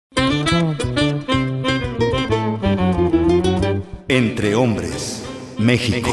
Entre hombres, México.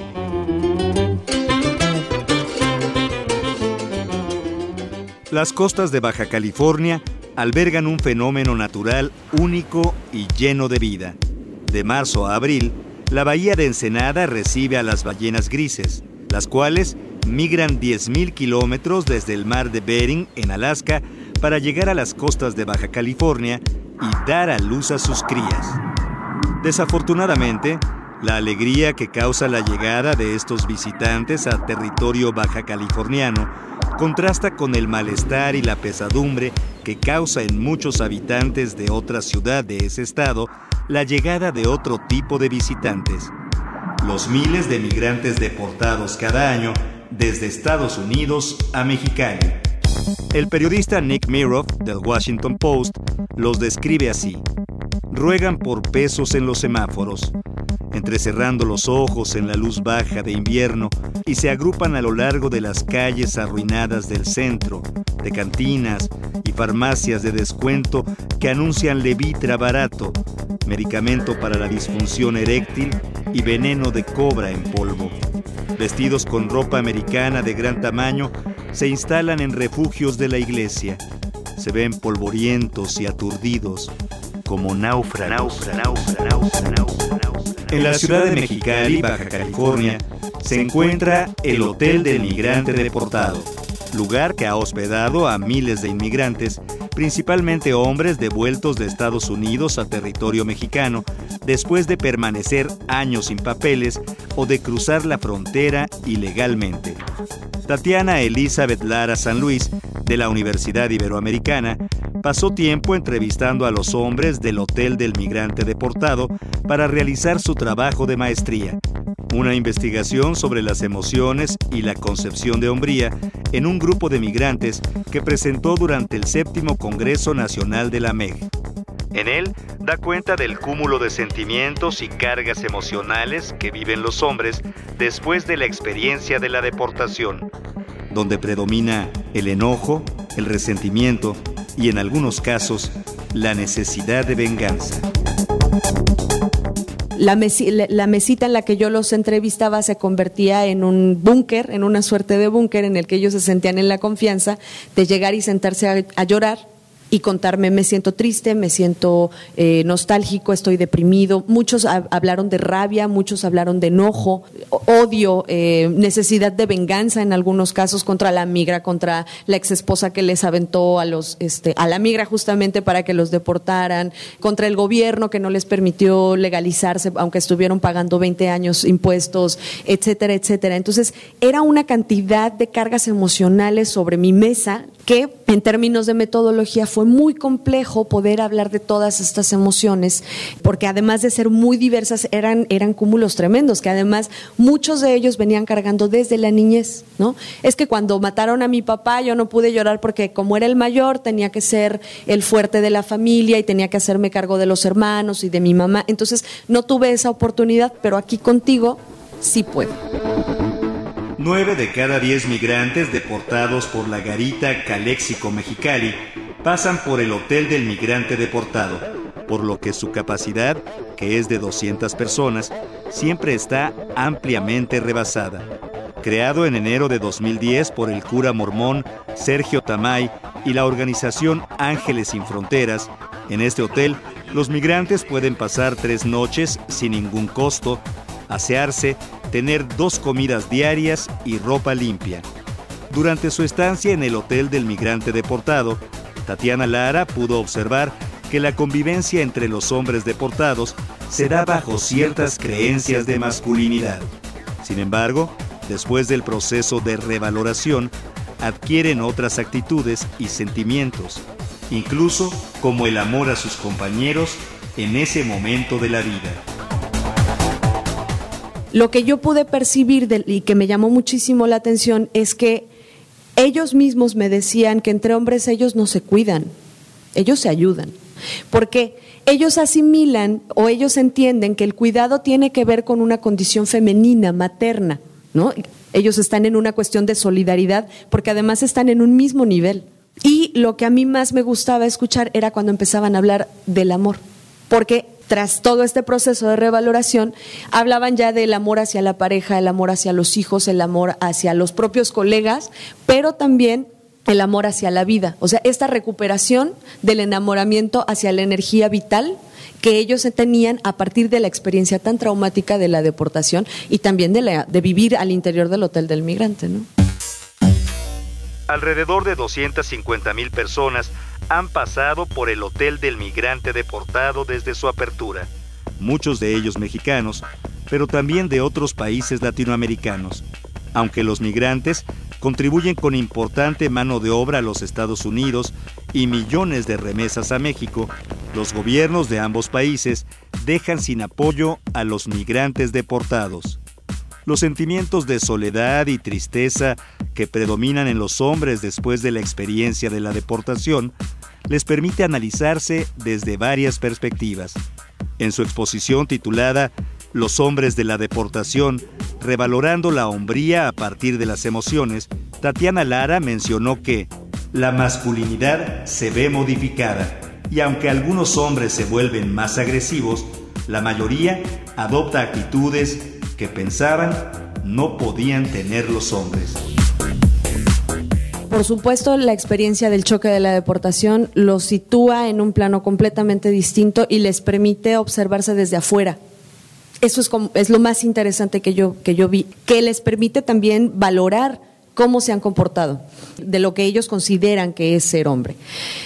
Las costas de Baja California albergan un fenómeno natural único y lleno de vida. De marzo a abril, la bahía de Ensenada recibe a las ballenas grises, las cuales migran 10,000 kilómetros desde el mar de Bering, en Alaska, para llegar a las costas de Baja California y dar a luz a sus crías. Desafortunadamente, la alegría que causa la llegada de estos visitantes a territorio baja californiano contrasta con el malestar y la pesadumbre que causa en muchos habitantes de otra ciudad de ese estado la llegada de otro tipo de visitantes: los miles de migrantes deportados cada año desde Estados Unidos a Mexicali. El periodista Nick Miroff, del Washington Post, los describe así: ruegan por pesos en los semáforos, entrecerrando los ojos en la luz baja de invierno, y se agrupan a lo largo de las calles arruinadas del centro, de cantinas y farmacias de descuento que anuncian Levitra barato, medicamento para la disfunción eréctil y veneno de cobra en polvo. Vestidos con ropa americana de gran tamaño, se instalan en refugios de la iglesia. Se ven polvorientos y aturdidos, como náufragos. En la ciudad de Mexicali, Baja California, se encuentra el Hotel del Migrante Deportado, lugar que ha hospedado a miles de inmigrantes, principalmente hombres devueltos de Estados Unidos a territorio mexicano, después de permanecer años sin papeles o de cruzar la frontera ilegalmente. Tatiana Elizabeth Lara San Luis, de la Universidad Iberoamericana, pasó tiempo entrevistando a los hombres del Hotel del Migrante Deportado para realizar su trabajo de maestría, una investigación sobre las emociones y la concepción de hombría en un grupo de migrantes que presentó durante el 7º Congreso Nacional de la MEG. En él da cuenta del cúmulo de sentimientos y cargas emocionales que viven los hombres después de la experiencia de la deportación, donde predomina el enojo, el resentimiento y, en algunos casos, la necesidad de venganza. La mesita en la que yo los entrevistaba se convertía en un búnker, en una suerte de búnker en el que ellos se sentían en la confianza de llegar y sentarse a llorar y contarme: me siento triste, me siento nostálgico, estoy deprimido. Muchos hablaron de rabia, muchos hablaron de enojo, odio, necesidad de venganza en algunos casos contra la migra, contra la exesposa que les aventó a la migra justamente para que los deportaran, contra el gobierno que no les permitió legalizarse aunque estuvieron pagando 20 años impuestos, etcétera, etcétera. Entonces era una cantidad de cargas emocionales sobre mi mesa que, en términos de metodología, fue muy complejo poder hablar de todas estas emociones, porque además de ser muy diversas, eran cúmulos tremendos, que además muchos de ellos venían cargando desde la niñez, ¿no? Es que cuando mataron a mi papá yo no pude llorar porque, como era el mayor, tenía que ser el fuerte de la familia y tenía que hacerme cargo de los hermanos y de mi mamá, entonces no tuve esa oportunidad, pero aquí contigo sí puedo. 9 de cada 10 migrantes deportados por la garita Calexico Mexicali pasan por el Hotel del Migrante Deportado, por lo que su capacidad, que es de 200 personas, siempre está ampliamente rebasada. Creado en enero de 2010 por el cura mormón Sergio Tamay y la organización Ángeles Sin Fronteras, en este hotel los migrantes pueden pasar 3 noches sin ningún costo, asearse, tener 2 comidas diarias y ropa limpia. Durante su estancia en el Hotel del Migrante Deportado, Tatiana Lara pudo observar que la convivencia entre los hombres deportados se da bajo ciertas creencias de masculinidad. Sin embargo, después del proceso de revaloración, adquieren otras actitudes y sentimientos, incluso como el amor a sus compañeros en ese momento de la vida. Lo que yo pude percibir y que me llamó muchísimo la atención es que ellos mismos me decían que entre hombres ellos no se cuidan, ellos se ayudan, porque ellos asimilan o ellos entienden que el cuidado tiene que ver con una condición femenina, materna, ¿no? Ellos están en una cuestión de solidaridad porque además están en un mismo nivel. Y lo que a mí más me gustaba escuchar era cuando empezaban a hablar del amor, porque tras todo este proceso de revaloración, hablaban ya del amor hacia la pareja, el amor hacia los hijos, el amor hacia los propios colegas, pero también el amor hacia la vida. O sea, esta recuperación del enamoramiento hacia la energía vital que ellos tenían a partir de la experiencia tan traumática de la deportación y también de vivir al interior del Hotel del Migrante, ¿no? Alrededor de 250,000 personas han pasado por el Hotel del Migrante deportado desde su apertura, muchos de ellos mexicanos, pero también de otros países latinoamericanos. Aunque los migrantes contribuyen con importante mano de obra a los Estados Unidos y millones de remesas a México, los gobiernos de ambos países dejan sin apoyo a los migrantes deportados. Los sentimientos de soledad y tristeza que predominan en los hombres después de la experiencia de la deportación les permite analizarse desde varias perspectivas. En su exposición titulada Los hombres de la deportación, revalorando la hombría a partir de las emociones, Tatiana Lara mencionó que la masculinidad se ve modificada y aunque algunos hombres se vuelven más agresivos, la mayoría adopta actitudes que pensaban no podían tener los hombres. Por supuesto, la experiencia del choque de la deportación los sitúa en un plano completamente distinto y les permite observarse desde afuera. Eso es lo más interesante que yo vi, que les permite también valorar cómo se han comportado, de lo que ellos consideran que es ser hombre.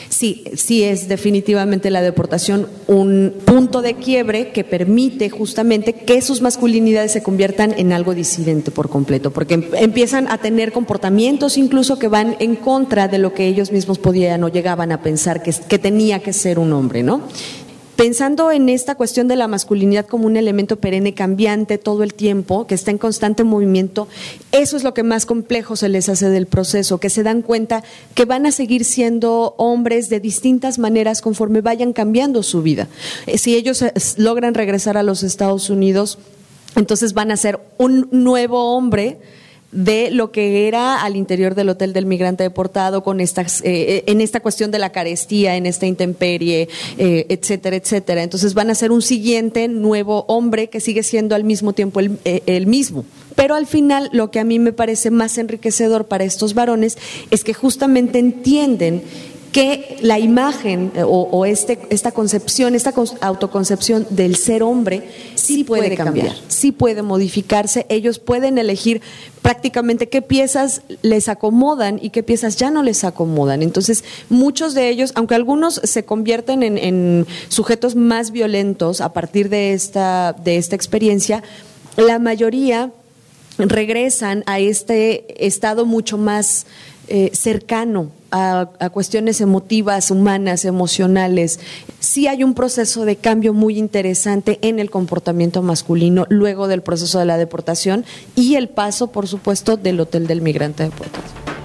Sí es definitivamente la deportación un punto de quiebre que permite justamente que sus masculinidades se conviertan en algo disidente por completo, porque empiezan a tener comportamientos incluso que van en contra de lo que ellos mismos podían o llegaban a pensar que tenía que ser un hombre, ¿no? Pensando en esta cuestión de la masculinidad como un elemento perenne, cambiante todo el tiempo, que está en constante movimiento, eso es lo que más complejo se les hace del proceso, que se dan cuenta que van a seguir siendo hombres de distintas maneras conforme vayan cambiando su vida. Si ellos logran regresar a los Estados Unidos, entonces van a ser un nuevo hombre de lo que era al interior del Hotel del Migrante deportado, con en esta cuestión de la carestía, en esta intemperie, etcétera, etcétera. Entonces van a ser un siguiente nuevo hombre que sigue siendo al mismo tiempo el mismo. Pero al final lo que a mí me parece más enriquecedor para estos varones es que justamente entienden que la imagen o esta concepción, esta autoconcepción del ser hombre sí puede cambiar, sí puede modificarse. Ellos pueden elegir prácticamente qué piezas les acomodan y qué piezas ya no les acomodan. Entonces, muchos de ellos, aunque algunos se convierten en sujetos más violentos a partir de esta experiencia, la mayoría regresan a este estado mucho más cercano a cuestiones emotivas, humanas, emocionales. Sí hay un proceso de cambio muy interesante en el comportamiento masculino luego del proceso de la deportación y el paso, por supuesto, del Hotel del Migrante deportado.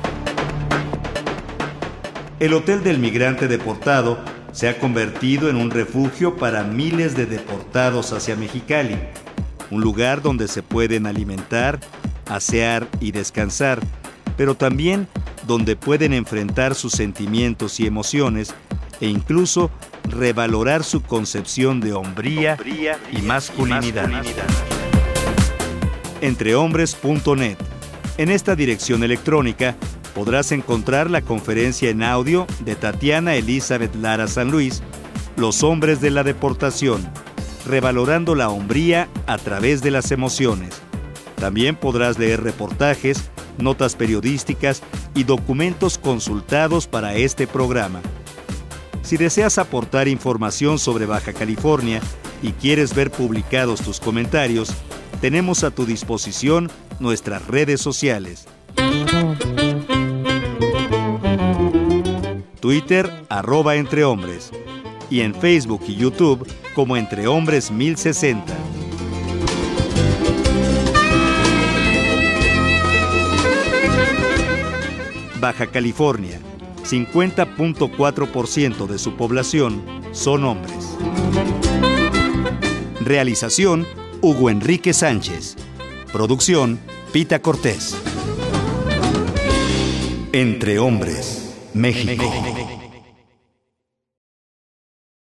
El Hotel del Migrante deportado se ha convertido en un refugio para miles de deportados hacia Mexicali, un lugar donde se pueden alimentar, asear y descansar, pero también donde pueden enfrentar sus sentimientos y emociones e incluso revalorar su concepción de hombría y masculinidad. Entrehombres.net. En esta dirección electrónica podrás encontrar la conferencia en audio de Tatiana Elizabeth Lara San Luis, Los hombres de la deportación, revalorando la hombría a través de las emociones. También podrás leer reportajes, notas periodísticas y documentos consultados para este programa. Si deseas aportar información sobre Baja California y quieres ver publicados tus comentarios, tenemos a tu disposición nuestras redes sociales. Twitter, @entrehombres, y en Facebook y YouTube como Entre Hombres 1060. Baja California, 50.4% de su población son hombres. Realización, Hugo Enrique Sánchez. Producción, Pita Cortés. Entre Hombres. México.